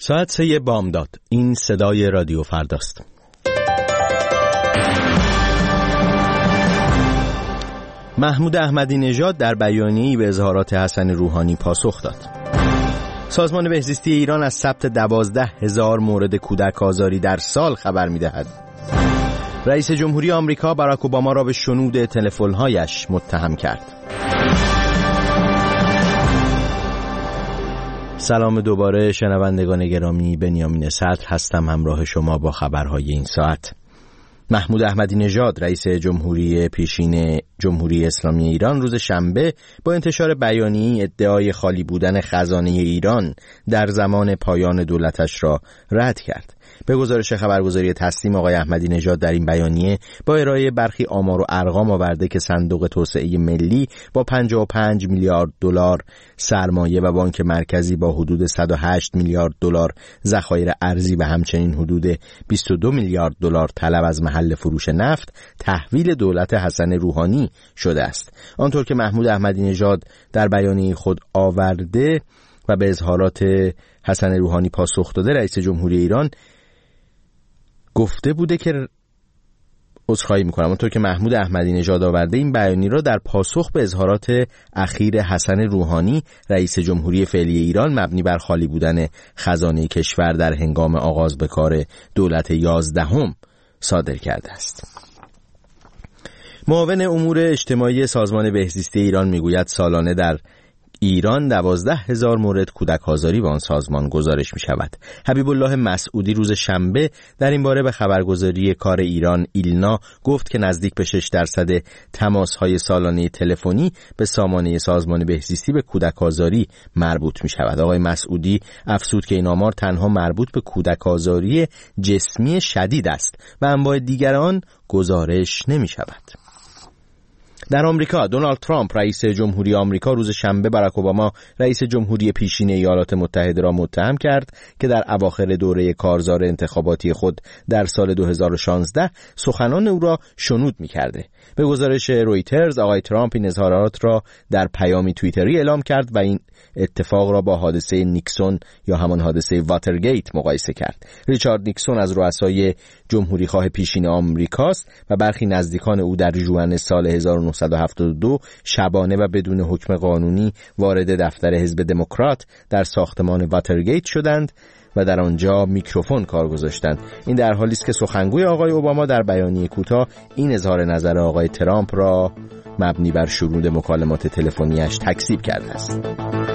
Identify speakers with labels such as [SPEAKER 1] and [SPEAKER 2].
[SPEAKER 1] ساعت 3 بامداد. این صدای رادیو فرداست. محمود احمدی نژاد در بیانیه‌ای به اظهارات حسن روحانی پاسخ داد. سازمان بهزیستی ایران از ثبت 12,000 مورد کودک آزاری در سال خبر می‌دهد. رئیس جمهوری آمریکا باراک اوباما را به شنود تلفن‌هایش متهم کرد. سلام دوباره شنوندگان گرامی، بنیامین صدر هستم همراه شما با خبرهای این ساعت. محمود احمدی نژاد رئیس جمهوری پیشین جمهوری اسلامی ایران روز شنبه با انتشار بیانیه‌ای ادعای خالی بودن خزانه ایران در زمان پایان دولتش را رد کرد. به گزارش خبرگزاری تسنیم آقای احمدی نژاد در این بیانیه با ارائه برخی آمار و ارقام آورده که صندوق توسعه ملی با 55 میلیارد دلار سرمایه و بانک مرکزی با حدود 108 میلیارد دلار ذخایر ارزی و همچنین حدود 22 میلیارد دلار طلب از محل فروش نفت تحویل دولت حسن روحانی شده است. آنطور که محمود احمدی نژاد در بیانیه خود آورده و به اظهارات حسن روحانی پاسخ داده، رئیس جمهوری ایران گفته بوده که عذرخواهی میکنم، اونطور که محمود احمدی نژاد آورده این بیانیه را در پاسخ به اظهارات اخیر حسن روحانی رئیس جمهوری فعلی ایران مبنی بر خالی بودن خزانه کشور در هنگام آغاز به کار دولت 11 صادر کرده است. معاون امور اجتماعی سازمان بهزیستی ایران میگوید سالانه در ایران 12,000 مورد کودک آزاری به آن سازمان گزارش می شود. حبیب الله مسعودی روز شنبه در این باره به خبرگزاری کار ایران ایلنا گفت که نزدیک به 6% تماس‌های سالانه تلفنی به سامانه سازمان بهزیستی به کودک آزاری مربوط می شود. آقای مسعودی افزود که این آمار تنها مربوط به کودک آزاری جسمی شدید است و انواع دیگر آن گزارش نمی شود. در آمریکا دونالد ترامپ رئیس جمهوری آمریکا روز شنبه باراک اوباما رئیس جمهوری پیشین ایالات متحده را متهم کرد که در اواخر دوره کارزار انتخاباتی خود در سال 2016 سخنان او را شنود می‌کرده. به گزارش رویترز آقای ترامپ این اظهارات را در پیامی توییتری اعلام کرد و این اتفاق را با حادثه نیکسون یا همان حادثه واترگیت مقایسه کرد. ریچارد نیکسون از رؤسای جمهوری خواه پیشین آمریکاست و برخی نزدیکان او در ژوئن سال 1972 شبانه و بدون حکم قانونی وارد دفتر حزب دموکرات در ساختمان واترگیت شدند و در آنجا میکروفون کار گذاشتند. این در حالی است که سخنگوی آقای اوباما در بیانیه کوتاه این اظهار نظر آقای ترامپ را مبنی بر شنود مکالمات تلفنیش تکذیب کرده است.